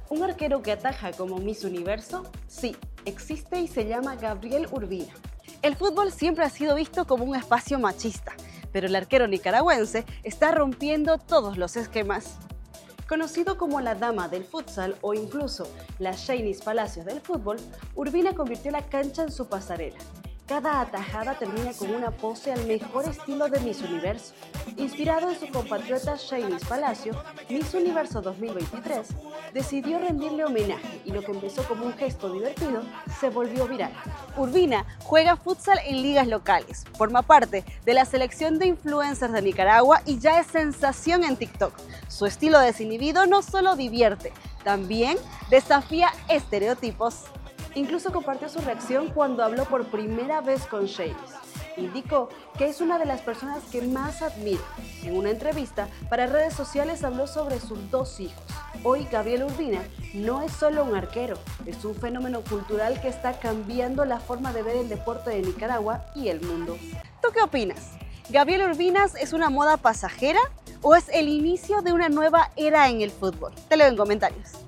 ¿Un arquero que ataja como Miss Universo? Sí, existe y se llama Gabriel Urbina. El fútbol siempre ha sido visto como un espacio machista, pero el arquero nicaragüense está rompiendo todos los esquemas. Conocido como la dama del futsal o incluso la Shanice Palacios del fútbol, Urbina convirtió la cancha en su pasarela. Cada atajada termina con una pose al mejor estilo de Miss Universo. Inspirado en su compatriota Shanice Palacio, Miss Universo 2023 decidió rendirle homenaje y lo que empezó como un gesto divertido se volvió viral. Urbina juega futsal en ligas locales, forma parte de la selección de influencers de Nicaragua y ya es sensación en TikTok. Su estilo desinhibido no solo divierte, también desafía estereotipos. Incluso compartió su reacción cuando habló por primera vez con Shanice. Indicó que es una de las personas que más admira. En una entrevista para redes sociales habló sobre sus 2 hijos. Hoy Gabriel Urbina no es solo un arquero, es un fenómeno cultural que está cambiando la forma de ver el deporte de Nicaragua y el mundo. ¿Tú qué opinas? ¿Gabriel Urbinas es una moda pasajera o es el inicio de una nueva era en el fútbol? Te leo en comentarios.